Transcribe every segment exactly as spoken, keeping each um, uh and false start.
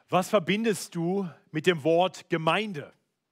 Was verbindest du mit dem Wort Gemeinde?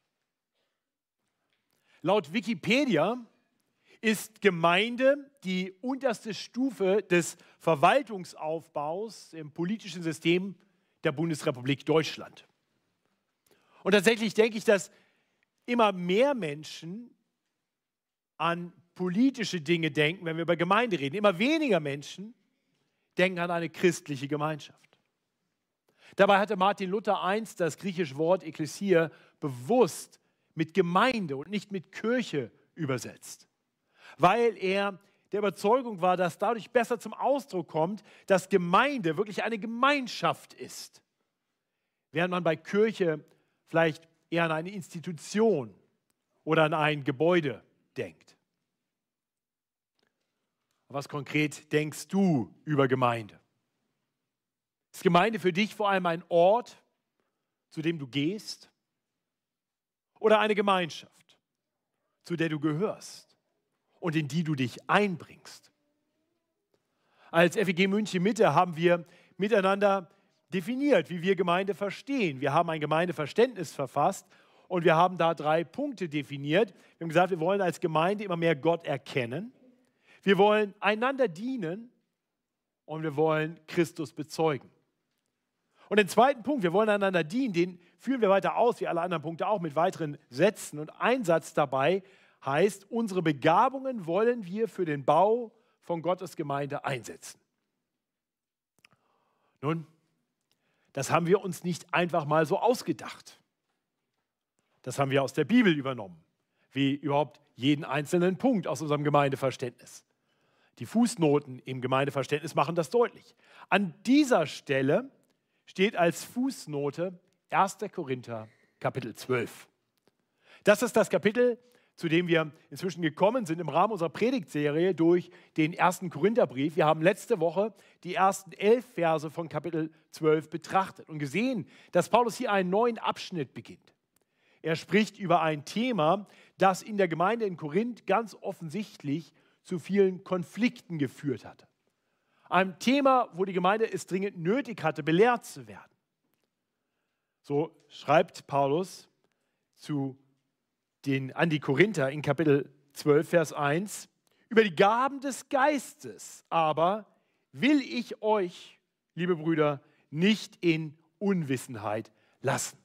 Laut Wikipedia ist Gemeinde die unterste Stufe des Verwaltungsaufbaus im politischen System der Bundesrepublik Deutschland. Und tatsächlich denke ich, dass immer mehr Menschen an politische Dinge denken, wenn wir über Gemeinde reden. Immer weniger Menschen denken an eine christliche Gemeinschaft. Dabei hatte Martin Luther einst das griechische Wort Ekklesia bewusst mit Gemeinde und nicht mit Kirche übersetzt, weil er der Überzeugung war, dass dadurch besser zum Ausdruck kommt, dass Gemeinde wirklich eine Gemeinschaft ist, während man bei Kirche vielleicht eher an eine Institution oder an ein Gebäude denkt. Was konkret denkst du über Gemeinde? Ist Gemeinde für dich vor allem ein Ort, zu dem du gehst? Oder eine Gemeinschaft, zu der du gehörst und in die du dich einbringst? Als F E G München Mitte haben wir miteinander definiert, wie wir Gemeinde verstehen. Wir haben ein Gemeindeverständnis verfasst und wir haben da drei Punkte definiert. Wir haben gesagt, wir wollen als Gemeinde immer mehr Gott erkennen. Wir wollen einander dienen und wir wollen Christus bezeugen. Und den zweiten Punkt, wir wollen einander dienen, den führen wir weiter aus, wie alle anderen Punkte auch, mit weiteren Sätzen. Und ein Satz dabei heißt, unsere Begabungen wollen wir für den Bau von Gottes Gemeinde einsetzen. Nun, das haben wir uns nicht einfach mal so ausgedacht. Das haben wir aus der Bibel übernommen, wie überhaupt jeden einzelnen Punkt aus unserem Gemeindeverständnis. Die Fußnoten im Gemeindeverständnis machen das deutlich. An dieser Stelle steht als Fußnote erster Korinther, Kapitel zwölf. Das ist das Kapitel, zu dem wir inzwischen gekommen sind im Rahmen unserer Predigtserie durch den ersten Korintherbrief. Wir haben letzte Woche die ersten elf Verse von Kapitel zwölf betrachtet und gesehen, dass Paulus hier einen neuen Abschnitt beginnt. Er spricht über ein Thema, das in der Gemeinde in Korinth ganz offensichtlich zu vielen Konflikten geführt hatte. Ein Thema, wo die Gemeinde es dringend nötig hatte, belehrt zu werden. So schreibt Paulus zu den, an die Korinther in Kapitel zwölf, Vers eins, über die Gaben des Geistes aber will ich euch, liebe Brüder, nicht in Unwissenheit lassen.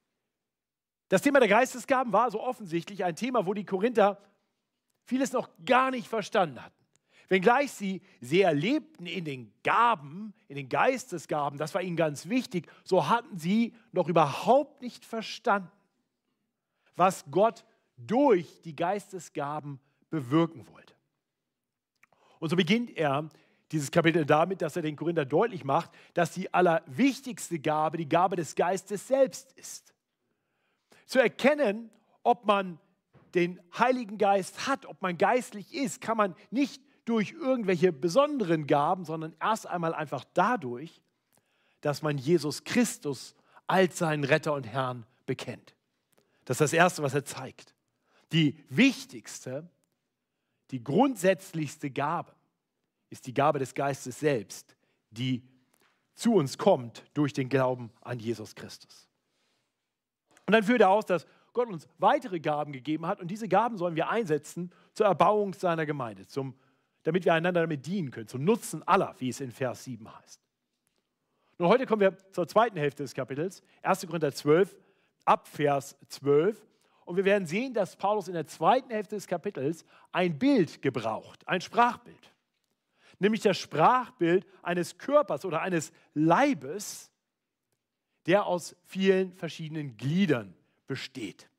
Das Thema der Geistesgaben war so offensichtlich ein Thema, wo die Korinther vieles noch gar nicht verstanden hatten. Wenngleich sie sehr lebten in den Gaben, in den Geistesgaben, das war ihnen ganz wichtig, so hatten sie noch überhaupt nicht verstanden, was Gott durch die Geistesgaben bewirken wollte. Und so beginnt er dieses Kapitel damit, dass er den Korinther deutlich macht, dass die allerwichtigste Gabe die Gabe des Geistes selbst ist. Zu erkennen, ob man den Heiligen Geist hat, ob man geistlich ist, kann man nicht durch irgendwelche besonderen Gaben, sondern erst einmal einfach dadurch, dass man Jesus Christus als seinen Retter und Herrn bekennt. Das ist das Erste, was er zeigt. Die wichtigste, die grundsätzlichste Gabe ist die Gabe des Geistes selbst, die zu uns kommt durch den Glauben an Jesus Christus. Und dann führt er aus, dass Gott uns weitere Gaben gegeben hat und diese Gaben sollen wir einsetzen zur Erbauung seiner Gemeinde, zum, damit wir einander damit dienen können, zum Nutzen aller, wie es in Vers sieben heißt. Nun, heute kommen wir zur zweiten Hälfte des Kapitels, erster Korinther zwölf, ab Vers zwölf. Und wir werden sehen, dass Paulus in der zweiten Hälfte des Kapitels ein Bild gebraucht, ein Sprachbild. Nämlich das Sprachbild eines Körpers oder eines Leibes, der aus vielen verschiedenen Gliedern besteht.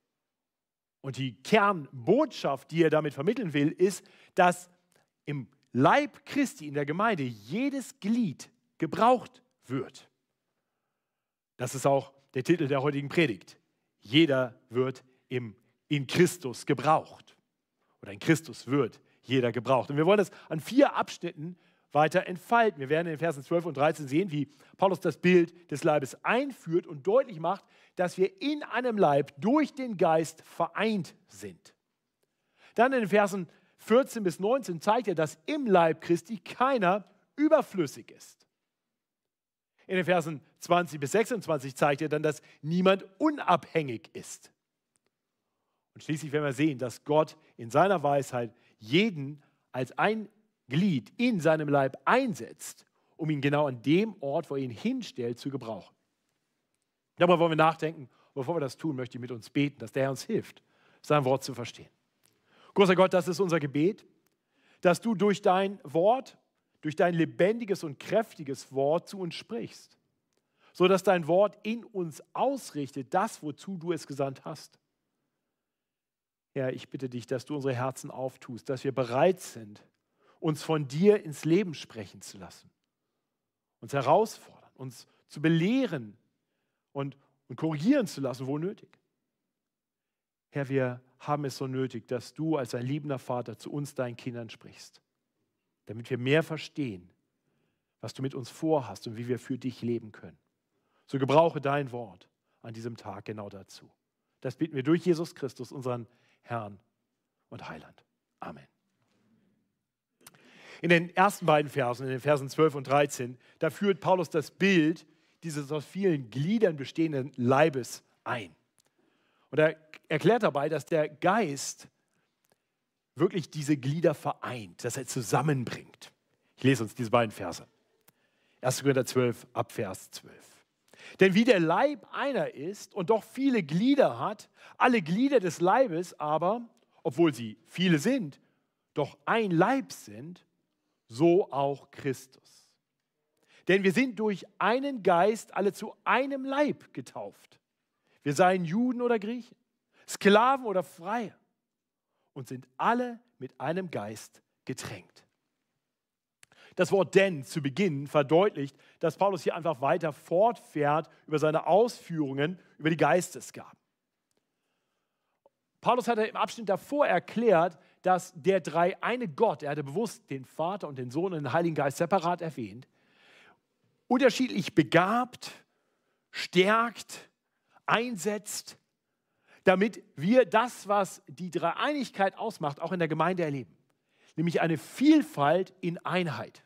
Und die Kernbotschaft, die er damit vermitteln will, ist, dass im Leib Christi, in der Gemeinde, jedes Glied gebraucht wird. Das ist auch der Titel der heutigen Predigt. Jeder wird im, in Christus gebraucht. Oder in Christus wird jeder gebraucht. Und wir wollen das an vier Abschnitten weiter entfalten. Wir werden in den Versen zwölf und dreizehn sehen, wie Paulus das Bild des Leibes einführt und deutlich macht, dass wir in einem Leib durch den Geist vereint sind. Dann in den Versen vierzehn bis neunzehn zeigt er, dass im Leib Christi keiner überflüssig ist. In den Versen zwanzig bis sechsundzwanzig zeigt er dann, dass niemand unabhängig ist. Und schließlich werden wir sehen, dass Gott in seiner Weisheit jeden als ein Glied in seinem Leib einsetzt, um ihn genau an dem Ort, wo er ihn hinstellt, zu gebrauchen. Darüber wollen wir nachdenken. Bevor wir das tun, möchte ich mit uns beten, dass der Herr uns hilft, sein Wort zu verstehen. Großer Gott, das ist unser Gebet, dass du durch dein Wort, durch dein lebendiges und kräftiges Wort zu uns sprichst, sodass dein Wort in uns ausrichtet, das, wozu du es gesandt hast. Herr, ich bitte dich, dass du unsere Herzen auftust, dass wir bereit sind, uns von dir ins Leben sprechen zu lassen, uns herausfordern, uns zu belehren und, und korrigieren zu lassen, wo nötig. Herr, wir haben es so nötig, dass du als ein liebender Vater zu uns, deinen Kindern, sprichst, damit wir mehr verstehen, was du mit uns vorhast und wie wir für dich leben können. So gebrauche dein Wort an diesem Tag genau dazu. Das bitten wir durch Jesus Christus, unseren Herrn und Heiland. Amen. In den ersten beiden Versen, in den Versen zwölf und dreizehn, da führt Paulus das Bild dieses aus vielen Gliedern bestehenden Leibes ein. Und er erklärt dabei, dass der Geist wirklich diese Glieder vereint, dass er zusammenbringt. Ich lese uns diese beiden Verse. erster Korinther zwölf, ab Vers zwölf. Denn wie der Leib einer ist und doch viele Glieder hat, alle Glieder des Leibes aber, obwohl sie viele sind, doch ein Leib sind, so auch Christus. Denn wir sind durch einen Geist alle zu einem Leib getauft. Wir seien Juden oder Griechen, Sklaven oder Freie und sind alle mit einem Geist getränkt. Das Wort denn zu Beginn verdeutlicht, dass Paulus hier einfach weiter fortfährt über seine Ausführungen über die Geistesgaben. Paulus hatte im Abschnitt davor erklärt, dass der dreieine Gott, er hatte bewusst den Vater und den Sohn und den Heiligen Geist separat erwähnt, unterschiedlich begabt, stärkt, einsetzt, damit wir das, was die Dreieinigkeit ausmacht, auch in der Gemeinde erleben. Nämlich eine Vielfalt in Einheit.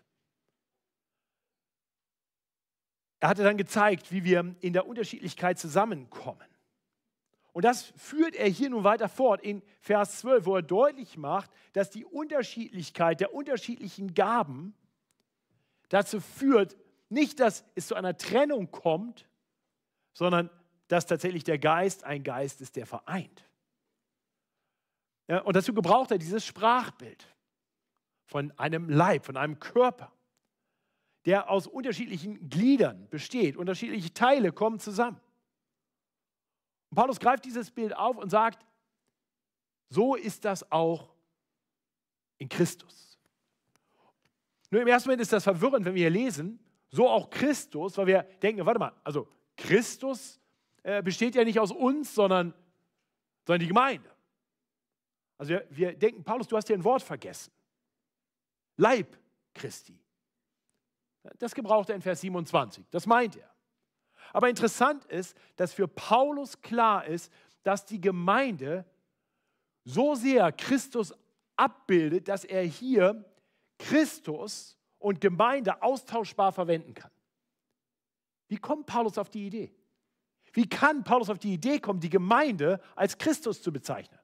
Er hatte dann gezeigt, wie wir in der Unterschiedlichkeit zusammenkommen. Und das führt er hier nun weiter fort in Vers zwölf, wo er deutlich macht, dass die Unterschiedlichkeit der unterschiedlichen Gaben dazu führt, nicht, dass es zu einer Trennung kommt, sondern dass tatsächlich der Geist ein Geist ist, der vereint. Ja, und dazu gebraucht er dieses Sprachbild von einem Leib, von einem Körper, der aus unterschiedlichen Gliedern besteht. Unterschiedliche Teile kommen zusammen. Und Paulus greift dieses Bild auf und sagt, so ist das auch in Christus. Nur im ersten Moment ist das verwirrend, wenn wir hier lesen, so auch Christus, weil wir denken, warte mal, also Christus äh, besteht ja nicht aus uns, sondern, sondern die Gemeinde. Also wir, wir denken, Paulus, du hast hier ein Wort vergessen. Leib Christi. Das gebraucht er in Vers siebenundzwanzig, das meint er. Aber interessant ist, dass für Paulus klar ist, dass die Gemeinde so sehr Christus abbildet, dass er hier Christus und Gemeinde austauschbar verwenden kann. Wie kommt Paulus auf die Idee? Wie kann Paulus auf die Idee kommen, die Gemeinde als Christus zu bezeichnen?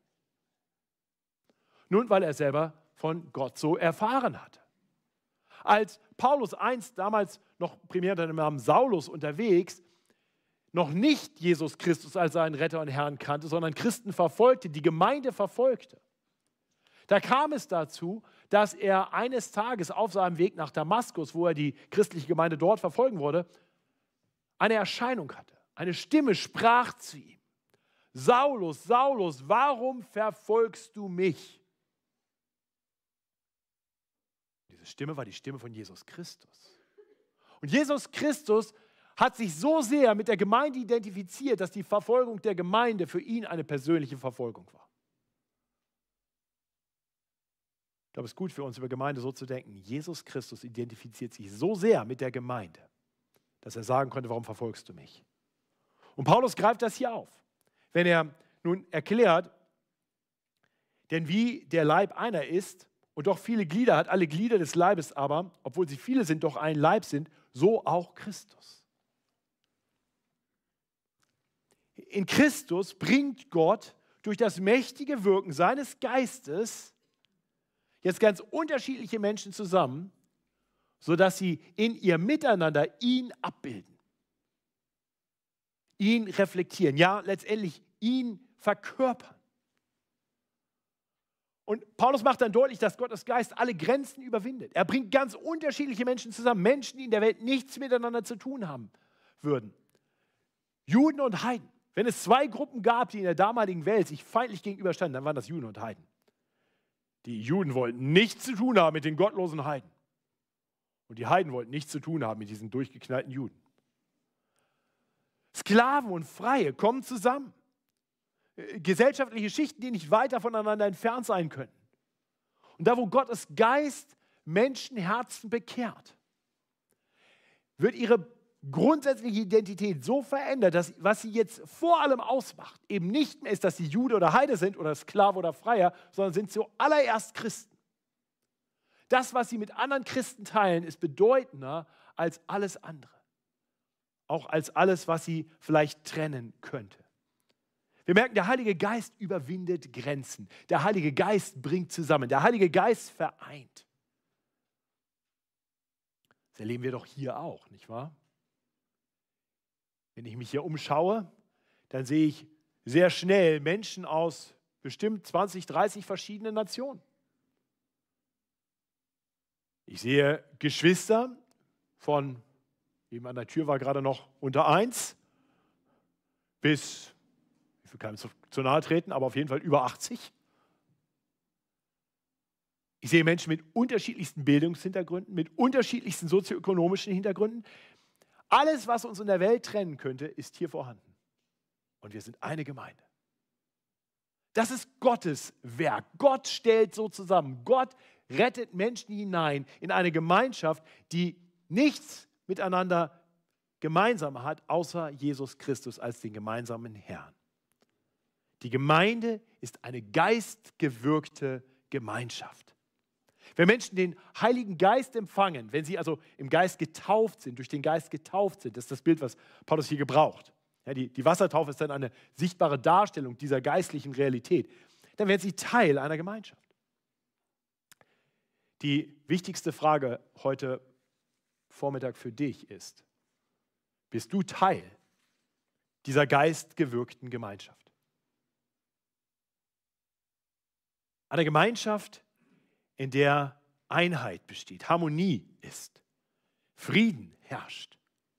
Nun, weil er selber von Gott so erfahren hatte. Als Paulus einst damals noch primär unter dem Namen Saulus unterwegs, noch nicht Jesus Christus als seinen Retter und Herrn kannte, sondern Christen verfolgte, die Gemeinde verfolgte. Da kam es dazu, dass er eines Tages auf seinem Weg nach Damaskus, wo er die christliche Gemeinde dort verfolgen wollte, eine Erscheinung hatte. Eine Stimme sprach zu ihm: Saulus, Saulus, warum verfolgst du mich? Diese Stimme war die Stimme von Jesus Christus. Und Jesus Christus hat sich so sehr mit der Gemeinde identifiziert, dass die Verfolgung der Gemeinde für ihn eine persönliche Verfolgung war. Ich glaube, es ist gut für uns, über Gemeinde so zu denken. Jesus Christus identifiziert sich so sehr mit der Gemeinde, dass er sagen konnte, warum verfolgst du mich? Und Paulus greift das hier auf, wenn er nun erklärt, denn wie der Leib einer ist und doch viele Glieder hat, alle Glieder des Leibes aber, obwohl sie viele sind, doch ein Leib sind, so auch Christus. in Christus bringt Gott durch das mächtige Wirken seines Geistes jetzt ganz unterschiedliche Menschen zusammen, sodass sie in ihr Miteinander ihn abbilden, ihn reflektieren, ja, letztendlich ihn verkörpern. Und Paulus macht dann deutlich, dass Gottes Geist alle Grenzen überwindet. Er bringt ganz unterschiedliche Menschen zusammen, Menschen, die in der Welt nichts miteinander zu tun haben würden. Juden und Heiden. Wenn es zwei Gruppen gab, die in der damaligen Welt sich feindlich gegenüberstanden, dann waren das Juden und Heiden. Die Juden wollten nichts zu tun haben mit den gottlosen Heiden. Und die Heiden wollten nichts zu tun haben mit diesen durchgeknallten Juden. Sklaven und Freie kommen zusammen. Gesellschaftliche Schichten, die nicht weiter voneinander entfernt sein können. Und da, wo Gottes Geist Menschenherzen bekehrt, wird ihre grundsätzliche Identität so verändert, dass was sie jetzt vor allem ausmacht, eben nicht mehr ist, dass sie Jude oder Heide sind oder Sklave oder Freier, sondern sind zuallererst Christen. Das, was sie mit anderen Christen teilen, ist bedeutender als alles andere. Auch als alles, was sie vielleicht trennen könnte. Wir merken, der Heilige Geist überwindet Grenzen. Der Heilige Geist bringt zusammen. Der Heilige Geist vereint. Das erleben wir doch hier auch, nicht wahr? Wenn ich mich hier umschaue, dann sehe ich sehr schnell Menschen aus bestimmt zwanzig, dreißig verschiedenen Nationen. Ich sehe Geschwister von, eben an der Tür war gerade noch unter eins, bis, ich will keinem zu, zu nahe treten, aber auf jeden Fall über achtzig. Ich sehe Menschen mit unterschiedlichsten Bildungshintergründen, mit unterschiedlichsten sozioökonomischen Hintergründen. Alles, was uns in der Welt trennen könnte, ist hier vorhanden. Und wir sind eine Gemeinde. Das ist Gottes Werk. Gott stellt so zusammen. Gott rettet Menschen hinein in eine Gemeinschaft, die nichts miteinander gemeinsam hat, außer Jesus Christus als den gemeinsamen Herrn. Die Gemeinde ist eine geistgewirkte Gemeinschaft. Wenn Menschen den Heiligen Geist empfangen, wenn sie also im Geist getauft sind, durch den Geist getauft sind, das ist das Bild, was Paulus hier gebraucht. Ja, die, die Wassertaufe ist dann eine sichtbare Darstellung dieser geistlichen Realität. Dann werden sie Teil einer Gemeinschaft. Die wichtigste Frage heute Vormittag für dich ist: Bist du Teil dieser geistgewirkten Gemeinschaft? Eine Gemeinschaft, in der Einheit besteht, Harmonie ist, Frieden herrscht.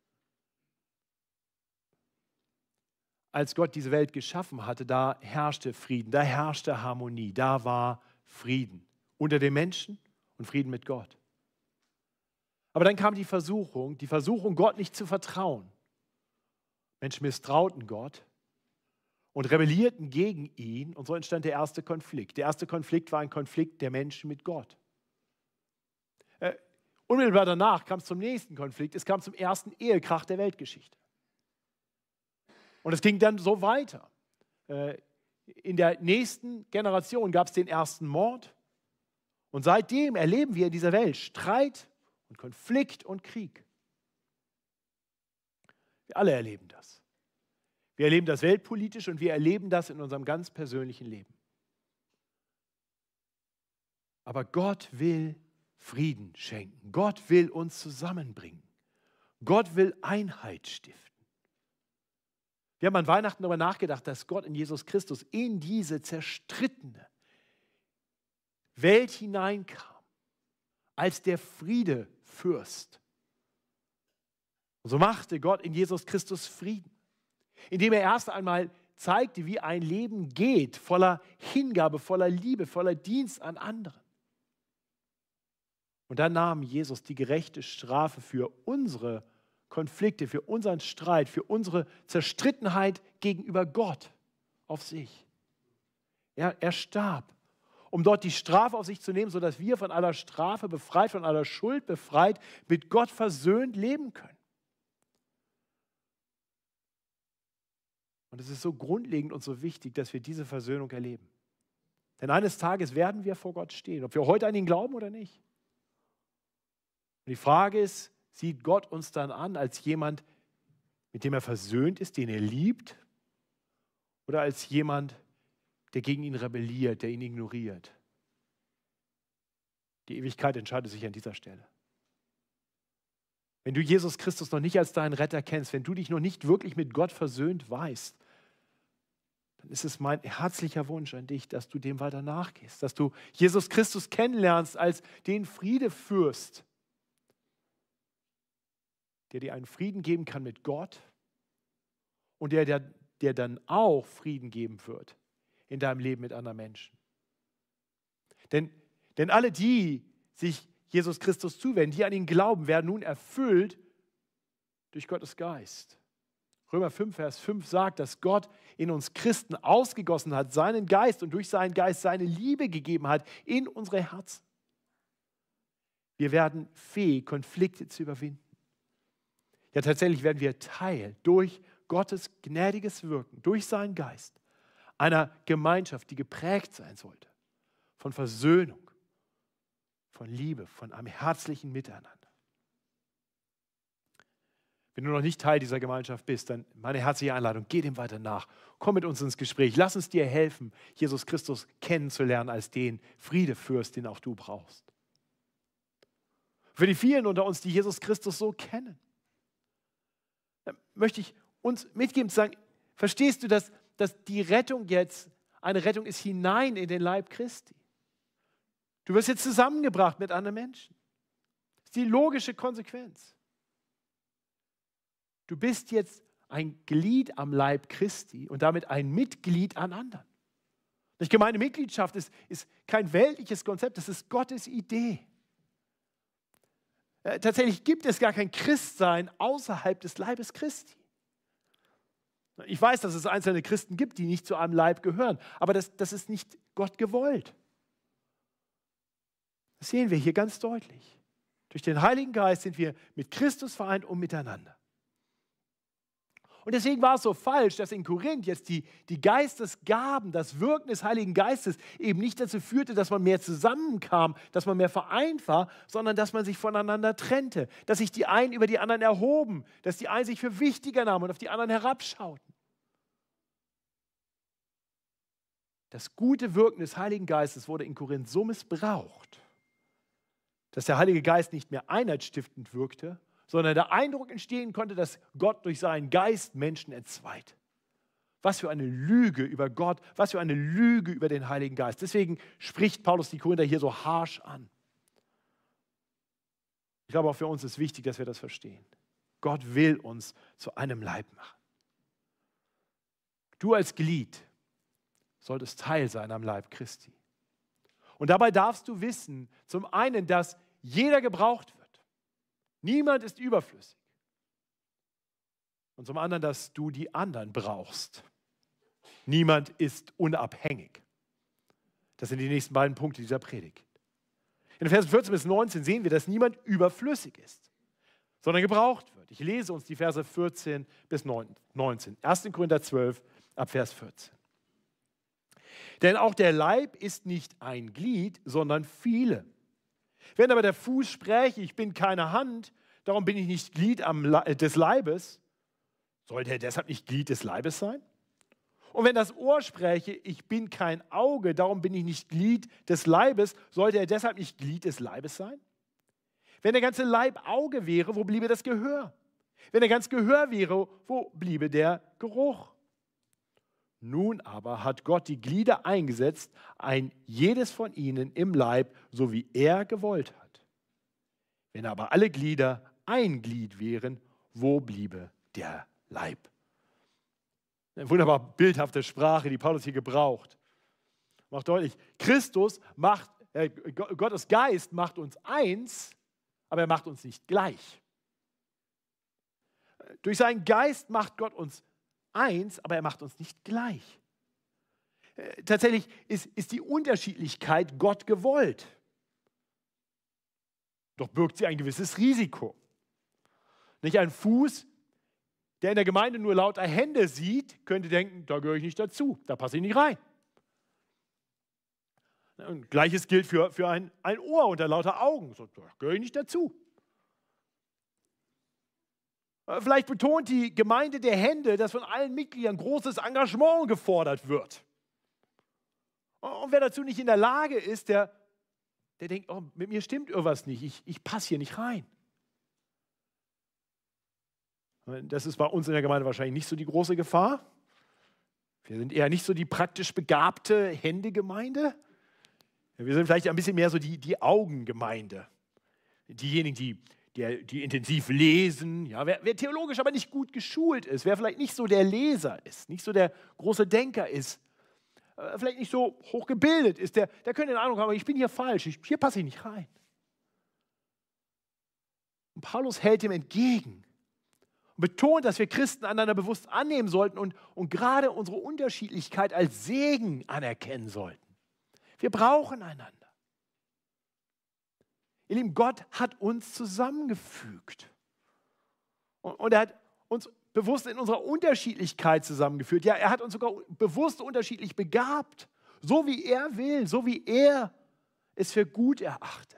Als Gott diese Welt geschaffen hatte, da herrschte Frieden, da herrschte Harmonie, da war Frieden unter den Menschen und Frieden mit Gott. Aber dann kam die Versuchung, die Versuchung, Gott nicht zu vertrauen. Menschen misstrauten Gott und rebellierten gegen ihn, und so entstand der erste Konflikt. Der erste Konflikt war ein Konflikt der Menschen mit Gott. Äh, unmittelbar danach kam es zum nächsten Konflikt. Es kam zum ersten Ehekrach der Weltgeschichte. Und es ging dann so weiter. Äh, in der nächsten Generation gab es den ersten Mord. Und seitdem erleben wir in dieser Welt Streit und Konflikt und Krieg. Wir alle erleben das. Wir erleben das weltpolitisch und wir erleben das in unserem ganz persönlichen Leben. Aber Gott will Frieden schenken. Gott will uns zusammenbringen. Gott will Einheit stiften. Wir haben an Weihnachten darüber nachgedacht, dass Gott in Jesus Christus in diese zerstrittene Welt hineinkam, als der Friedefürst. Und so machte Gott in Jesus Christus Frieden, indem er erst einmal zeigte, wie ein Leben geht, voller Hingabe, voller Liebe, voller Dienst an anderen. Und dann nahm Jesus die gerechte Strafe für unsere Konflikte, für unseren Streit, für unsere Zerstrittenheit gegenüber Gott auf sich. Er, er starb, um dort die Strafe auf sich zu nehmen, sodass wir von aller Strafe befreit, von aller Schuld befreit, mit Gott versöhnt leben können. Und es ist so grundlegend und so wichtig, dass wir diese Versöhnung erleben. Denn eines Tages werden wir vor Gott stehen, ob wir heute an ihn glauben oder nicht. Und die Frage ist, sieht Gott uns dann an als jemand, mit dem er versöhnt ist, den er liebt? oder als jemand, der gegen ihn rebelliert, der ihn ignoriert. Die Ewigkeit entscheidet sich an dieser Stelle. Wenn du Jesus Christus noch nicht als deinen Retter kennst, wenn du dich noch nicht wirklich mit Gott versöhnt weißt, dann ist es mein herzlicher Wunsch an dich, dass du dem weiter nachgehst, dass du Jesus Christus kennenlernst als den Friedefürst, der dir einen Frieden geben kann mit Gott und der, der, der dann auch Frieden geben wird in deinem Leben mit anderen Menschen. Denn, denn alle, die sich Jesus Christus zuwenden, die an ihn glauben, werden nun erfüllt durch Gottes Geist. Römer fünf, Vers fünf sagt, dass Gott in uns Christen ausgegossen hat, seinen Geist und durch seinen Geist seine Liebe gegeben hat in unsere Herzen. Wir werden fähig, Konflikte zu überwinden. Ja, tatsächlich werden wir Teil durch Gottes gnädiges Wirken, durch seinen Geist, einer Gemeinschaft, die geprägt sein sollte von Versöhnung, von Liebe, von einem herzlichen Miteinander. Wenn du noch nicht Teil dieser Gemeinschaft bist, dann meine herzliche Einladung, geh dem weiter nach. Komm mit uns ins Gespräch. Lass uns dir helfen, Jesus Christus kennenzulernen als den Friedefürst, den auch du brauchst. Für die vielen unter uns, die Jesus Christus so kennen, möchte ich uns mitgeben zu sagen, verstehst du, dass, dass die Rettung jetzt eine Rettung ist hinein in den Leib Christi? Du wirst jetzt zusammengebracht mit anderen Menschen. Das ist die logische Konsequenz. Du bist jetzt ein Glied am Leib Christi und damit ein Mitglied an anderen. Die Gemeindemitgliedschaft ist, ist kein weltliches Konzept, das ist Gottes Idee. Äh, tatsächlich gibt es gar kein Christsein außerhalb des Leibes Christi. Ich weiß, dass es einzelne Christen gibt, die nicht zu einem Leib gehören, aber das, das ist nicht Gott gewollt. Das sehen wir hier ganz deutlich. Durch den Heiligen Geist sind wir mit Christus vereint und miteinander. Und deswegen war es so falsch, dass in Korinth jetzt die, die Geistesgaben, das Wirken des Heiligen Geistes eben nicht dazu führte, dass man mehr zusammenkam, dass man mehr vereint war, sondern dass man sich voneinander trennte, dass sich die einen über die anderen erhoben, dass die einen sich für wichtiger nahmen und auf die anderen herabschauten. Das gute Wirken des Heiligen Geistes wurde in Korinth so missbraucht, dass der Heilige Geist nicht mehr einheitsstiftend wirkte, sondern der Eindruck entstehen konnte, dass Gott durch seinen Geist Menschen entzweit. Was für eine Lüge über Gott, was für eine Lüge über den Heiligen Geist. Deswegen spricht Paulus die Korinther hier so harsch an. Ich glaube, auch für uns ist wichtig, dass wir das verstehen. Gott will uns zu einem Leib machen. Du als Glied solltest Teil sein am Leib Christi. Und dabei darfst du wissen, zum einen, dass jeder gebraucht wird. Niemand ist überflüssig. Und zum anderen, dass du die anderen brauchst. Niemand ist unabhängig. Das sind die nächsten beiden Punkte dieser Predigt. In den Versen vierzehn bis neunzehn sehen wir, dass niemand überflüssig ist, sondern gebraucht wird. Ich lese uns die Verse vierzehn bis neunzehn. erster Korinther zwölf, ab Vers vierzehn. Denn auch der Leib ist nicht ein Glied, sondern viele. Wenn aber der Fuß spräche, ich bin keine Hand, darum bin ich nicht Glied am Le- des Leibes, sollte er deshalb nicht Glied des Leibes sein? Und wenn das Ohr spräche, ich bin kein Auge, darum bin ich nicht Glied des Leibes, sollte er deshalb nicht Glied des Leibes sein? Wenn der ganze Leib Auge wäre, wo bliebe das Gehör? Wenn der ganze Gehör wäre, wo bliebe der Geruch? Nun aber hat Gott die Glieder eingesetzt, ein jedes von ihnen im Leib, so wie er gewollt hat. Wenn aber alle Glieder ein Glied wären, wo bliebe der Leib? Eine wunderbar bildhafte Sprache, die Paulus hier gebraucht. Macht deutlich, Christus macht, äh, Gottes Geist macht uns eins, aber er macht uns nicht gleich. Durch seinen Geist macht Gott uns eins, aber er macht uns nicht gleich. Tatsächlich ist, ist die Unterschiedlichkeit Gott gewollt. Doch birgt sie ein gewisses Risiko. Nicht ein Fuß, der in der Gemeinde nur lauter Hände sieht, könnte denken, da gehöre ich nicht dazu, da passe ich nicht rein. Und Gleiches gilt für, für ein, ein Ohr unter lauter Augen, so, da gehöre ich nicht dazu. Vielleicht betont die Gemeinde der Hände, dass von allen Mitgliedern großes Engagement gefordert wird. Und wer dazu nicht in der Lage ist, der, der denkt, oh, mit mir stimmt irgendwas nicht, ich, ich passe hier nicht rein. Das ist bei uns in der Gemeinde wahrscheinlich nicht so die große Gefahr. Wir sind eher nicht so die praktisch begabte Händegemeinde. Wir sind vielleicht ein bisschen mehr so die, die Augengemeinde. Diejenigen, die, die, die intensiv lesen. Ja, wer, wer theologisch aber nicht gut geschult ist, wer vielleicht nicht so der Leser ist, nicht so der große Denker ist, äh, vielleicht nicht so hochgebildet ist, der, der könnte den Eindruck haben, ich bin hier falsch, ich, hier passe ich nicht rein. Und Paulus hält ihm entgegen und betont, dass wir Christen einander bewusst annehmen sollten und, und gerade unsere Unterschiedlichkeit als Segen anerkennen sollten. Wir brauchen einander. Ihr Lieben, Gott hat uns zusammengefügt. Und, und er hat uns bewusst in unserer Unterschiedlichkeit zusammengeführt. Ja, er hat uns sogar bewusst unterschiedlich begabt. So wie er will, so wie er es für gut erachtet.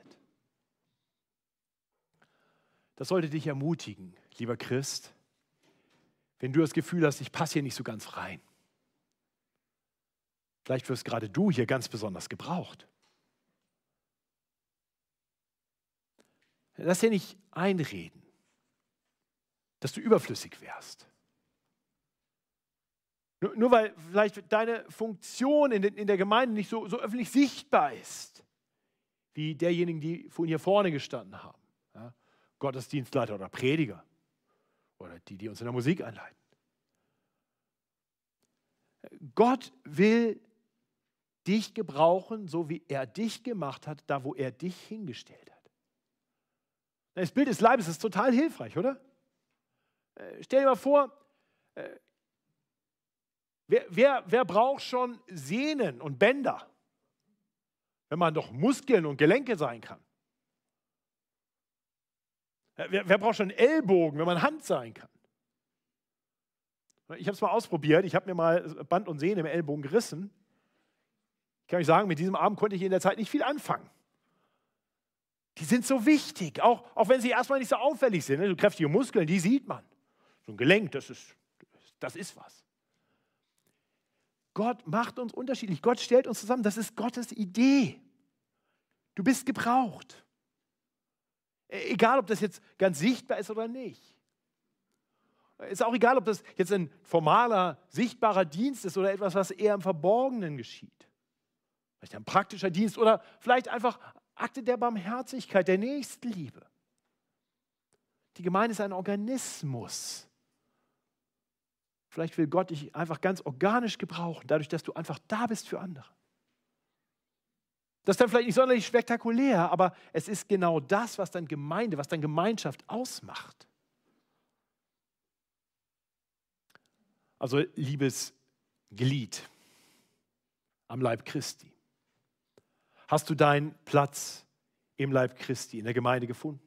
Das sollte dich ermutigen, lieber Christ, wenn du das Gefühl hast, ich passe hier nicht so ganz rein. Vielleicht wirst gerade du hier ganz besonders gebraucht. Lass dir nicht einreden, dass du überflüssig wärst. Nur, nur weil vielleicht deine Funktion in, in der Gemeinde nicht so, so öffentlich sichtbar ist, wie derjenigen, die vorhin hier vorne gestanden haben. Ja? Gottesdienstleiter oder Prediger oder die, die uns in der Musik anleiten. Gott will dich gebrauchen, so wie er dich gemacht hat, da wo er dich hingestellt hat. Das Bild des Leibes ist total hilfreich, oder? Äh, stell dir mal vor, äh, wer, wer, wer braucht schon Sehnen und Bänder, wenn man doch Muskeln und Gelenke sein kann? Äh, wer, wer braucht schon Ellbogen, wenn man Hand sein kann? Ich habe es mal ausprobiert, ich habe mir mal Band und Sehne im Ellbogen gerissen. Ich kann euch sagen, mit diesem Arm konnte ich in der Zeit nicht viel anfangen. Die sind so wichtig, auch, auch wenn sie erstmal nicht so auffällig sind. Ne? So kräftige Muskeln, die sieht man. So ein Gelenk, das ist, das ist was. Gott macht uns unterschiedlich. Gott stellt uns zusammen. Das ist Gottes Idee. Du bist gebraucht. Egal, ob das jetzt ganz sichtbar ist oder nicht. Ist auch egal, ob das jetzt ein formaler, sichtbarer Dienst ist oder etwas, was eher im Verborgenen geschieht. Vielleicht ein praktischer Dienst oder vielleicht einfach Akte der Barmherzigkeit, der Nächstenliebe. Die Gemeinde ist ein Organismus. Vielleicht will Gott dich einfach ganz organisch gebrauchen, dadurch, dass du einfach da bist für andere. Das ist dann vielleicht nicht sonderlich spektakulär, aber es ist genau das, was dann Gemeinde, was dann Gemeinschaft ausmacht. Also, liebes Glied am Leib Christi, hast du deinen Platz im Leib Christi, in der Gemeinde gefunden?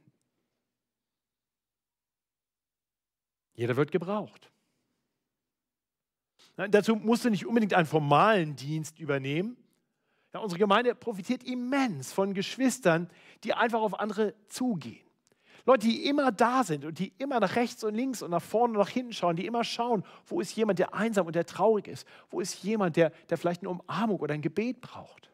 Jeder wird gebraucht. Na, dazu musst du nicht unbedingt einen formalen Dienst übernehmen. Ja, unsere Gemeinde profitiert immens von Geschwistern, die einfach auf andere zugehen. Leute, die immer da sind und die immer nach rechts und links und nach vorne und nach hinten schauen, die immer schauen, wo ist jemand, der einsam und der traurig ist? Wo ist jemand, der, der vielleicht eine Umarmung oder ein Gebet braucht?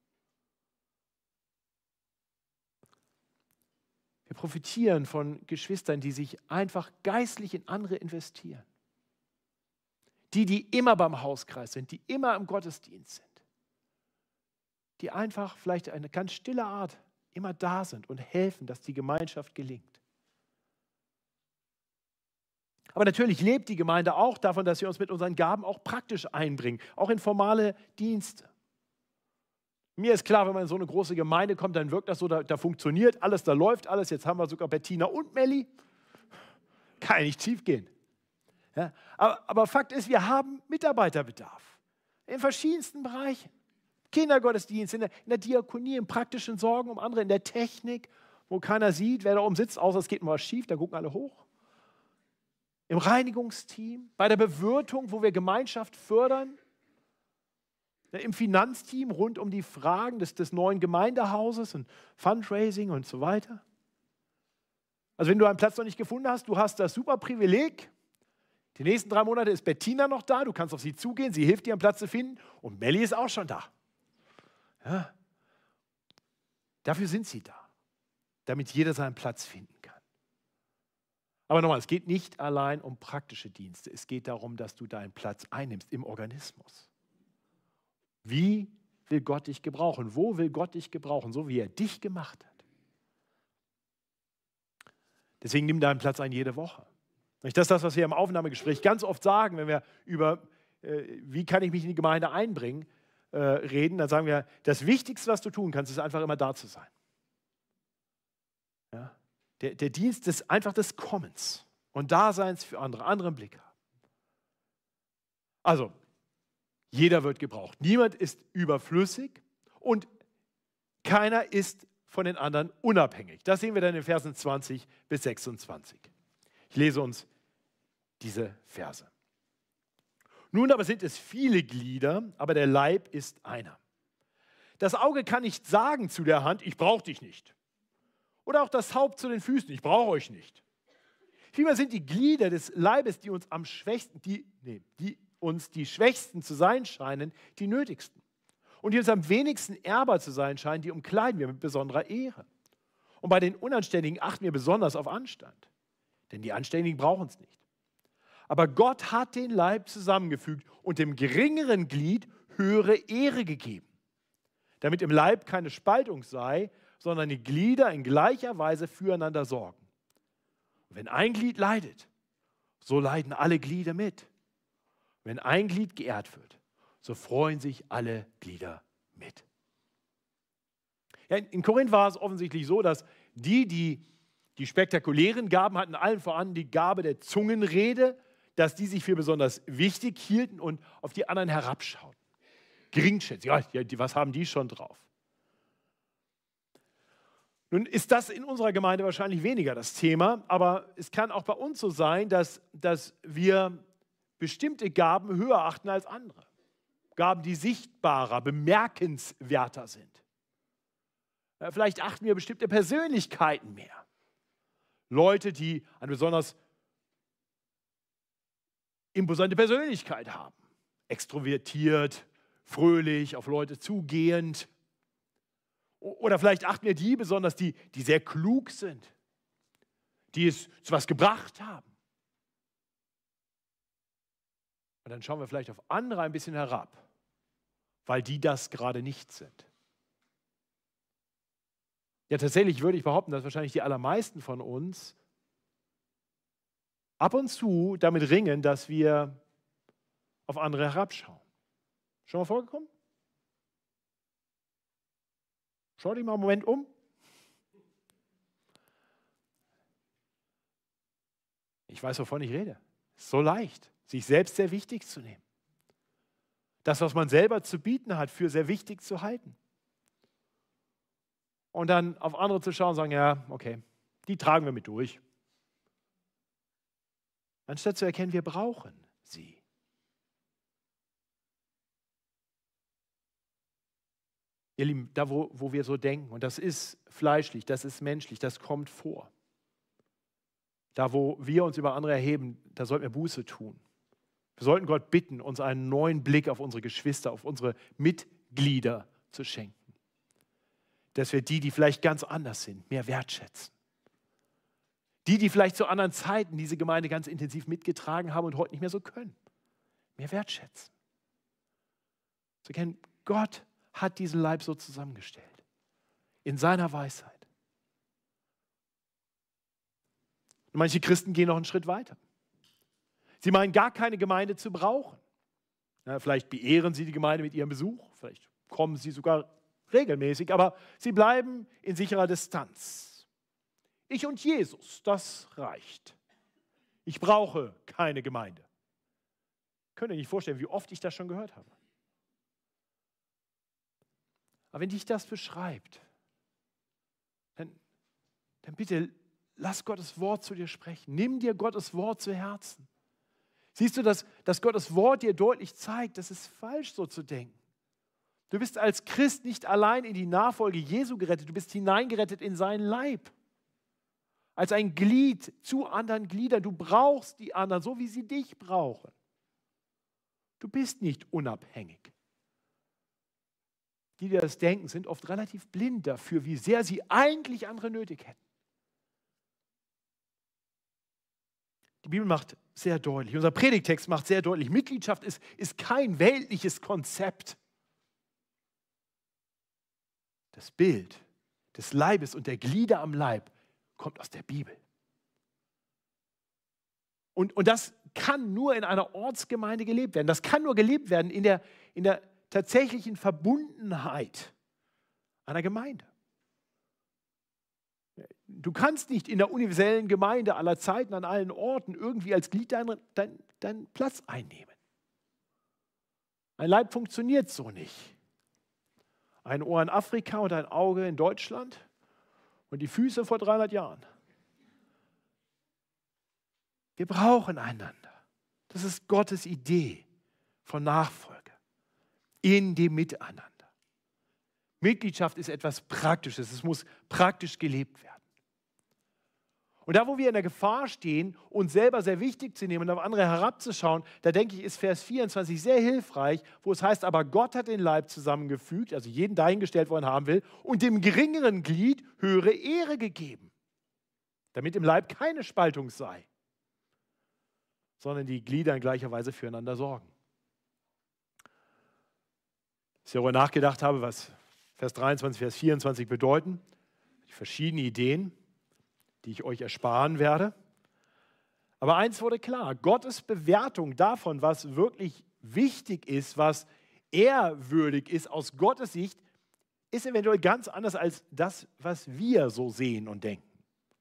Wir profitieren von Geschwistern, die sich einfach geistlich in andere investieren. Die, die immer beim Hauskreis sind, die immer im Gottesdienst sind. Die einfach vielleicht eine ganz stille Art immer da sind und helfen, dass die Gemeinschaft gelingt. Aber natürlich lebt die Gemeinde auch davon, dass wir uns mit unseren Gaben auch praktisch einbringen, auch in formale Dienste. Mir ist klar, wenn man in so eine große Gemeinde kommt, dann wirkt das so, da, da funktioniert alles, da läuft alles. Jetzt haben wir sogar Bettina und Melli. Kann ja nicht schief gehen. Ja, aber, aber Fakt ist, wir haben Mitarbeiterbedarf in verschiedensten Bereichen. Kindergottesdienst, in der, in der Diakonie, in praktischen Sorgen um andere, in der Technik, wo keiner sieht, wer da oben sitzt, außer es geht mal was schief, da gucken alle hoch. Im Reinigungsteam, bei der Bewirtung, wo wir Gemeinschaft fördern, im Finanzteam rund um die Fragen des, des neuen Gemeindehauses und Fundraising und so weiter. Also wenn du einen Platz noch nicht gefunden hast, du hast das super Privileg. Die nächsten drei Monate ist Bettina noch da, du kannst auf sie zugehen, sie hilft dir, einen Platz zu finden und Melli ist auch schon da. Ja. Dafür sind sie da, damit jeder seinen Platz finden kann. Aber nochmal, es geht nicht allein um praktische Dienste, es geht darum, dass du deinen Platz einnimmst im Organismus. Wie will Gott dich gebrauchen? Wo will Gott dich gebrauchen? So wie er dich gemacht hat. Deswegen nimm deinen Platz ein jede Woche. Das ist das, was wir im Aufnahmegespräch ganz oft sagen, wenn wir über, äh, wie kann ich mich in die Gemeinde einbringen, äh, reden, dann sagen wir, das Wichtigste, was du tun kannst, ist einfach immer da zu sein. Ja? Der, der Dienst ist einfach des Kommens und Daseins für andere, anderen Blick haben. Also, jeder wird gebraucht. Niemand ist überflüssig und keiner ist von den anderen unabhängig. Das sehen wir dann in Versen zwanzig bis sechsundzwanzig. Ich lese uns diese Verse. Nun aber sind es viele Glieder, aber der Leib ist einer. Das Auge kann nicht sagen zu der Hand, ich brauche dich nicht. Oder auch das Haupt zu den Füßen, ich brauche euch nicht. Vielmehr sind die Glieder des Leibes, die uns am schwächsten, die, nee, die uns die schwächsten zu sein scheinen, die nötigsten. Und die uns am wenigsten ehrbar zu sein scheinen, die umkleiden wir mit besonderer Ehre. Und bei den Unanständigen achten wir besonders auf Anstand. Denn die Anständigen brauchen es nicht. Aber Gott hat den Leib zusammengefügt und dem geringeren Glied höhere Ehre gegeben, damit im Leib keine Spaltung sei, sondern die Glieder in gleicher Weise füreinander sorgen. Und wenn ein Glied leidet, so leiden alle Glieder mit. Wenn ein Glied geehrt wird, so freuen sich alle Glieder mit. Ja, in Korinth war es offensichtlich so, dass die, die die spektakulären Gaben hatten, allen voran die Gabe der Zungenrede, dass die sich für besonders wichtig hielten und auf die anderen herabschauten. Geringschätzig, ja, was haben die schon drauf? Nun ist das in unserer Gemeinde wahrscheinlich weniger das Thema, aber es kann auch bei uns so sein, dass, dass wir bestimmte Gaben höher achten als andere. Gaben, die sichtbarer, bemerkenswerter sind. Vielleicht achten wir bestimmte Persönlichkeiten mehr. Leute, die eine besonders imposante Persönlichkeit haben. Extrovertiert, fröhlich, auf Leute zugehend. Oder vielleicht achten wir die besonders, die, die sehr klug sind, die es zu was gebracht haben. Und dann schauen wir vielleicht auf andere ein bisschen herab, weil die das gerade nicht sind. Ja, tatsächlich würde ich behaupten, dass wahrscheinlich die allermeisten von uns ab und zu damit ringen, dass wir auf andere herabschauen. Schon mal vorgekommen? Schau dich mal einen Moment um. Ich weiß, wovon ich rede. Es ist so leicht, sich selbst sehr wichtig zu nehmen. Das, was man selber zu bieten hat, für sehr wichtig zu halten. Und dann auf andere zu schauen und sagen, ja, okay, die tragen wir mit durch. Anstatt zu erkennen, wir brauchen sie. Ihr Lieben, da wo, wo wir so denken, und das ist fleischlich, das ist menschlich, das kommt vor. Da wo wir uns über andere erheben, da sollten wir Buße tun. Wir sollten Gott bitten, uns einen neuen Blick auf unsere Geschwister, auf unsere Mitglieder zu schenken. Dass wir die, die vielleicht ganz anders sind, mehr wertschätzen. Die, die vielleicht zu anderen Zeiten diese Gemeinde ganz intensiv mitgetragen haben und heute nicht mehr so können, mehr wertschätzen. Zu erkennen, Gott hat diesen Leib so zusammengestellt. In seiner Weisheit. Und manche Christen gehen noch einen Schritt weiter. Sie meinen gar keine Gemeinde zu brauchen. Ja, vielleicht beehren sie die Gemeinde mit ihrem Besuch, vielleicht kommen sie sogar regelmäßig, aber sie bleiben in sicherer Distanz. Ich und Jesus, das reicht. Ich brauche keine Gemeinde. Könnt ihr nicht vorstellen, wie oft ich das schon gehört habe. Aber wenn dich das beschreibt, dann, dann bitte lass Gottes Wort zu dir sprechen. Nimm dir Gottes Wort zu Herzen. Siehst du, dass, dass Gottes Wort dir deutlich zeigt, das ist falsch, so zu denken. Du bist als Christ nicht allein in die Nachfolge Jesu gerettet, du bist hineingerettet in seinen Leib. als ein Glied zu anderen Gliedern. Du brauchst die anderen, so wie sie dich brauchen. Du bist nicht unabhängig. Die, die das denken, sind oft relativ blind dafür, wie sehr sie eigentlich andere nötig hätten. Die Bibel macht sehr deutlich, unser Predigtext macht sehr deutlich, Mitgliedschaft ist, ist kein weltliches Konzept. Das Bild des Leibes und der Glieder am Leib kommt aus der Bibel. Und, und das kann nur in einer Ortsgemeinde gelebt werden. Das kann nur gelebt werden in der, in der tatsächlichen Verbundenheit einer Gemeinde. Du kannst nicht in der universellen Gemeinde aller Zeiten, an allen Orten irgendwie als Glied deinen, deinen, deinen Platz einnehmen. Ein Leib funktioniert so nicht. Ein Ohr in Afrika und ein Auge in Deutschland und die Füße vor dreihundert Jahren. Wir brauchen einander. Das ist Gottes Idee von Nachfolge in dem Miteinander. Mitgliedschaft ist etwas Praktisches. Es muss praktisch gelebt werden. Und da, wo wir in der Gefahr stehen, uns selber sehr wichtig zu nehmen und auf andere herabzuschauen, da denke ich, ist Vers vierundzwanzig sehr hilfreich, wo es heißt, aber Gott hat den Leib zusammengefügt, also jeden dahingestellt, wo er ihn haben will, und dem geringeren Glied höhere Ehre gegeben, damit im Leib keine Spaltung sei, sondern die Glieder in gleicher Weise füreinander sorgen. Als ich darüber nachgedacht habe, was Vers dreiundzwanzig, Vers vierundzwanzig bedeuten, die verschiedenen Ideen, die ich euch ersparen werde. Aber eins wurde klar, Gottes Bewertung davon, was wirklich wichtig ist, was ehrwürdig ist aus Gottes Sicht, ist eventuell ganz anders als das, was wir so sehen und denken.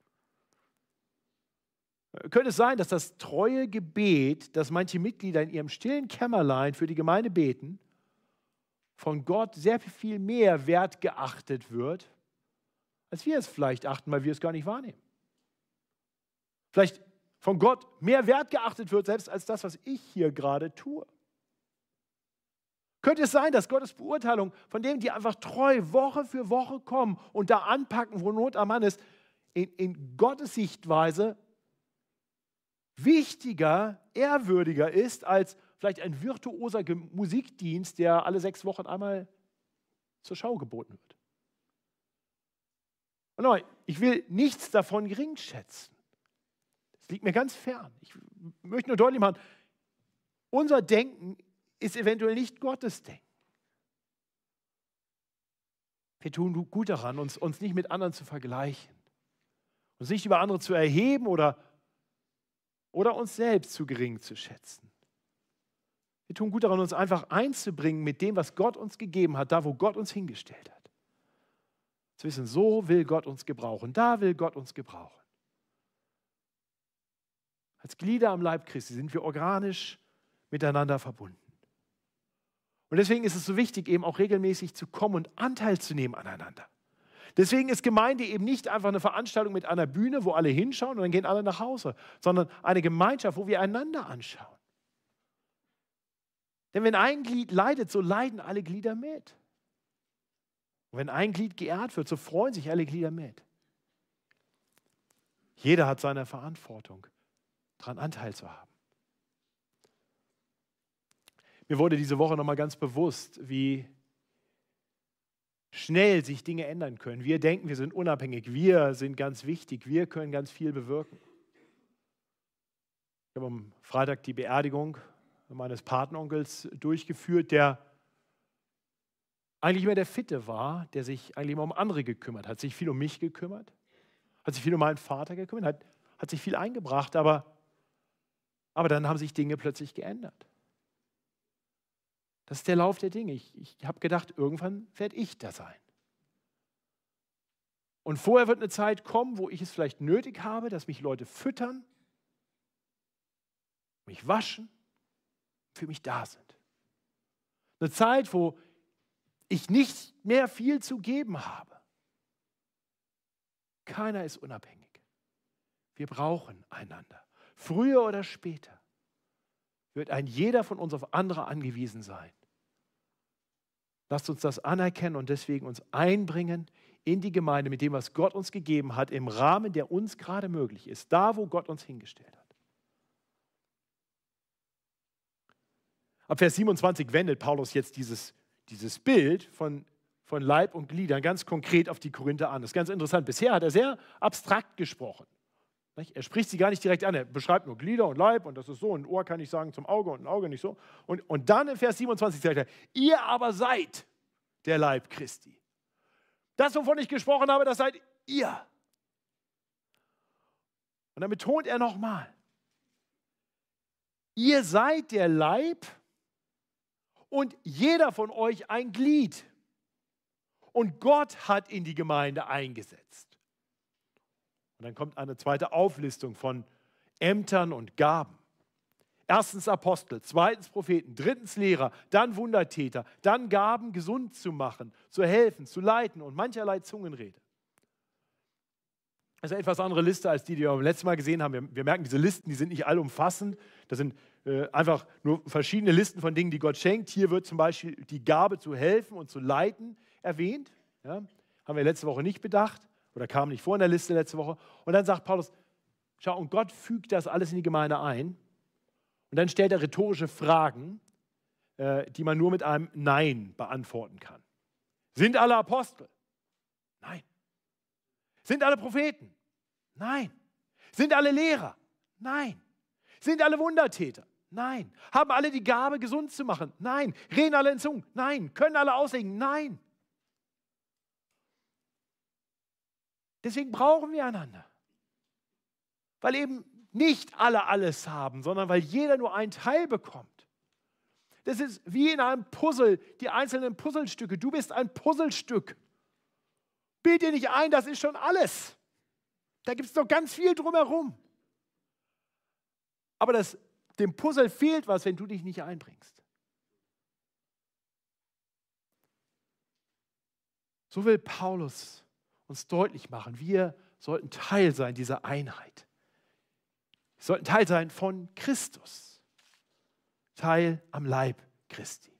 Könnte es sein, dass das treue Gebet, das manche Mitglieder in ihrem stillen Kämmerlein für die Gemeinde beten, von Gott sehr viel mehr wert geachtet wird, als wir es vielleicht achten, weil wir es gar nicht wahrnehmen. Vielleicht von Gott mehr wert geachtet wird, selbst als das, was ich hier gerade tue. Könnte es sein, dass Gottes Beurteilung von denen, die einfach treu Woche für Woche kommen und da anpacken, wo Not am Mann ist, in, in Gottes Sichtweise wichtiger, ehrwürdiger ist, als vielleicht ein virtuoser Musikdienst, der alle sechs Wochen einmal zur Schau geboten wird. Und nochmal, ich will nichts davon geringschätzen. Das liegt mir ganz fern. Ich möchte nur deutlich machen, unser Denken ist eventuell nicht Gottes Denken. Wir tun gut daran, uns, uns nicht mit anderen zu vergleichen, uns nicht über andere zu erheben oder, oder uns selbst zu gering zu schätzen. Wir tun gut daran, uns einfach einzubringen mit dem, was Gott uns gegeben hat, da, wo Gott uns hingestellt hat. Zu wissen, so will Gott uns gebrauchen, da will Gott uns gebrauchen. Als Glieder am Leib Christi sind wir organisch miteinander verbunden. Und deswegen ist es so wichtig, eben auch regelmäßig zu kommen und Anteil zu nehmen aneinander. Deswegen ist Gemeinde eben nicht einfach eine Veranstaltung mit einer Bühne, wo alle hinschauen und dann gehen alle nach Hause, sondern eine Gemeinschaft, wo wir einander anschauen. Denn wenn ein Glied leidet, so leiden alle Glieder mit. Und wenn ein Glied geehrt wird, so freuen sich alle Glieder mit. Jeder hat seine Verantwortung, daran Anteil zu haben. Mir wurde diese Woche nochmal ganz bewusst, wie schnell sich Dinge ändern können. Wir denken, wir sind unabhängig, wir sind ganz wichtig, wir können ganz viel bewirken. Ich habe am Freitag die Beerdigung meines Patenonkels durchgeführt, der eigentlich immer der Fitte war, der sich eigentlich immer um andere gekümmert hat, hat sich viel um mich gekümmert, hat sich viel um meinen Vater gekümmert, hat, hat sich viel eingebracht, aber, aber dann haben sich Dinge plötzlich geändert. Das ist der Lauf der Dinge. Ich, ich habe gedacht, irgendwann werde ich da sein. Und vorher wird eine Zeit kommen, wo ich es vielleicht nötig habe, dass mich Leute füttern, mich waschen, für mich da sind. Eine Zeit, wo ich nicht mehr viel zu geben habe. Keiner ist unabhängig. Wir brauchen einander. Früher oder später wird ein jeder von uns auf andere angewiesen sein. Lasst uns das anerkennen und deswegen uns einbringen in die Gemeinde mit dem, was Gott uns gegeben hat, im Rahmen, der uns gerade möglich ist, da, wo Gott uns hingestellt hat. Ab Vers siebenundzwanzig wendet Paulus jetzt dieses, dieses Bild von, von Leib und Gliedern ganz konkret auf die Korinther an. Das ist ganz interessant. Bisher hat er sehr abstrakt gesprochen. Er spricht sie gar nicht direkt an, er beschreibt nur Glieder und Leib und das ist so, ein Ohr kann ich sagen zum Auge und ein Auge nicht so. Und, und dann in Vers siebenundzwanzig sagt er, ihr aber seid der Leib Christi. Das, wovon ich gesprochen habe, das seid ihr. Und dann betont er nochmal, ihr seid der Leib und jeder von euch ein Glied. Und Gott hat in die Gemeinde eingesetzt. Und dann kommt eine zweite Auflistung von Ämtern und Gaben. Erstens Apostel, zweitens Propheten, drittens Lehrer, dann Wundertäter, dann Gaben, gesund zu machen, zu helfen, zu leiten und mancherlei Zungenrede. Das ist eine etwas andere Liste, als die, die wir beim letzten Mal gesehen haben. Wir, wir merken, diese Listen, die sind nicht allumfassend. Das sind äh, einfach nur verschiedene Listen von Dingen, die Gott schenkt. Hier wird zum Beispiel die Gabe zu helfen und zu leiten erwähnt. Ja, haben wir letzte Woche nicht bedacht oder kam nicht vor in der Liste letzte Woche. Und dann sagt Paulus, schau, und Gott fügt das alles in die Gemeinde ein. Und dann stellt er rhetorische Fragen, äh, die man nur mit einem Nein beantworten kann. Sind alle Apostel? Nein. Sind alle Propheten? Nein. Sind alle Lehrer? Nein. Sind alle Wundertäter? Nein. Haben alle die Gabe, gesund zu machen? Nein. Reden alle in Zungen? Nein. Können alle auslegen? Nein. Deswegen brauchen wir einander. Weil eben nicht alle alles haben, sondern weil jeder nur einen Teil bekommt. Das ist wie in einem Puzzle, die einzelnen Puzzlestücke. Du bist ein Puzzlestück. Bild dir nicht ein, das ist schon alles. Da gibt es noch ganz viel drumherum. Aber das, dem Puzzle fehlt was, wenn du dich nicht einbringst. So will Paulus uns deutlich machen, wir sollten Teil sein dieser Einheit. Wir sollten Teil sein von Christus. Teil am Leib Christi.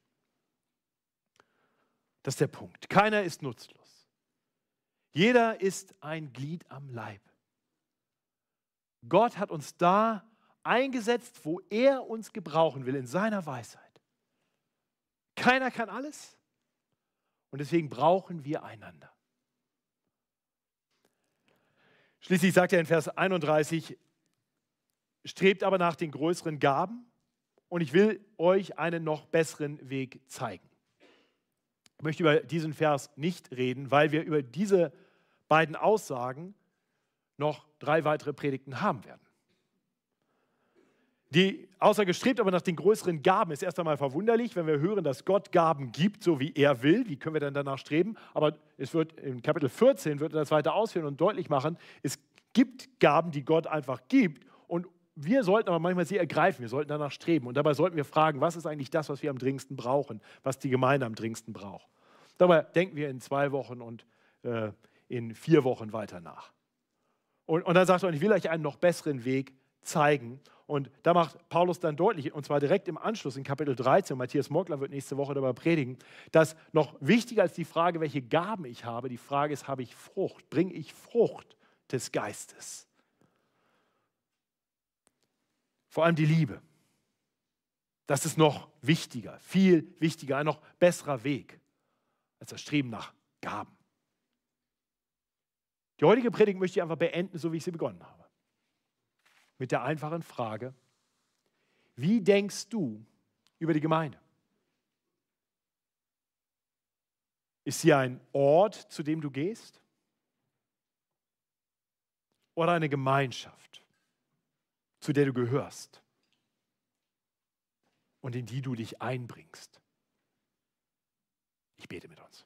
Das ist der Punkt. Keiner ist nutzlos. Jeder ist ein Glied am Leib. Gott hat uns da eingesetzt, wo er uns gebrauchen will, in seiner Weisheit. Keiner kann alles und deswegen brauchen wir einander. Schließlich sagt er in Vers einunddreißig, strebt aber nach den größeren Gaben und ich will euch einen noch besseren Weg zeigen. Ich möchte über diesen Vers nicht reden, weil wir über diese beiden Aussagen noch drei weitere Predigten haben werden. Die Aussage strebt aber nach den größeren Gaben ist erst einmal verwunderlich, wenn wir hören, dass Gott Gaben gibt, so wie er will. Wie können wir dann danach streben? Aber es wird in Kapitel vierzehn wird er das weiter ausführen und deutlich machen, es gibt Gaben, die Gott einfach gibt und wir sollten aber manchmal sie ergreifen, wir sollten danach streben und dabei sollten wir fragen, was ist eigentlich das, was wir am dringendsten brauchen, was die Gemeinde am dringendsten braucht. Dabei denken wir in zwei Wochen und äh, in vier Wochen weiter nach. Und, und dann sagt er, ich will euch einen noch besseren Weg zeigen. Und da macht Paulus dann deutlich, und zwar direkt im Anschluss in Kapitel dreizehn, und Matthias Morgler wird nächste Woche darüber predigen, dass noch wichtiger als die Frage, welche Gaben ich habe, die Frage ist, habe ich Frucht, bringe ich Frucht des Geistes? Vor allem die Liebe. Das ist noch wichtiger, viel wichtiger, ein noch besserer Weg als das Streben nach Gaben. Die heutige Predigt möchte ich einfach beenden, so wie ich sie begonnen habe. Mit der einfachen Frage, wie denkst du über die Gemeinde? Ist sie ein Ort, zu dem du gehst? Oder eine Gemeinschaft, zu der du gehörst und in die du dich einbringst? Ich bete mit uns.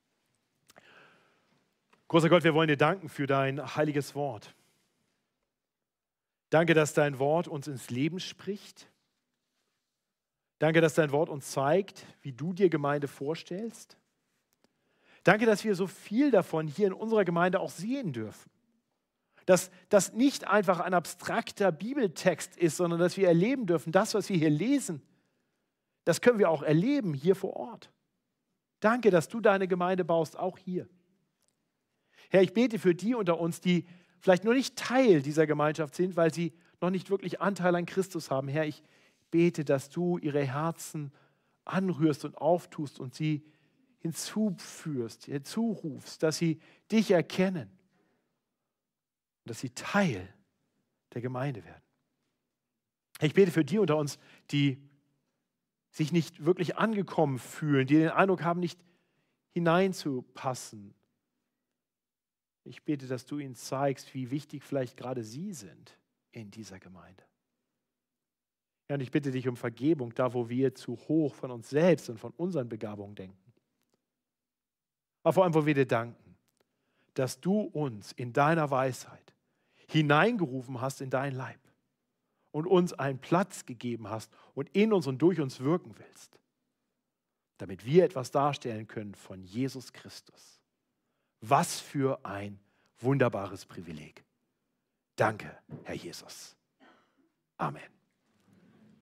Großer Gott, wir wollen dir danken für dein heiliges Wort. Danke, dass dein Wort uns ins Leben spricht. Danke, dass dein Wort uns zeigt, wie du dir Gemeinde vorstellst. Danke, dass wir so viel davon hier in unserer Gemeinde auch sehen dürfen. Dass das nicht einfach ein abstrakter Bibeltext ist, sondern dass wir erleben dürfen, das, was wir hier lesen, das können wir auch erleben hier vor Ort. Danke, dass du deine Gemeinde baust, auch hier. Herr, ich bete für die unter uns, die vielleicht nur nicht Teil dieser Gemeinschaft sind, weil sie noch nicht wirklich Anteil an Christus haben. Herr, ich bete, dass du ihre Herzen anrührst und auftust und sie hinzuführst, hinzurufst, dass sie dich erkennen und dass sie Teil der Gemeinde werden. Ich bete für die unter uns, die sich nicht wirklich angekommen fühlen, die den Eindruck haben, nicht hineinzupassen. Ich bete, dass du ihnen zeigst, wie wichtig vielleicht gerade sie sind in dieser Gemeinde. Ja, und ich bitte dich um Vergebung, da wo wir zu hoch von uns selbst und von unseren Begabungen denken. Aber vor allem, wo wir dir danken, dass du uns in deiner Weisheit hineingerufen hast in dein Leib und uns einen Platz gegeben hast und in uns und durch uns wirken willst, damit wir etwas darstellen können von Jesus Christus. Was für ein wunderbares Privileg. Danke, Herr Jesus. Amen.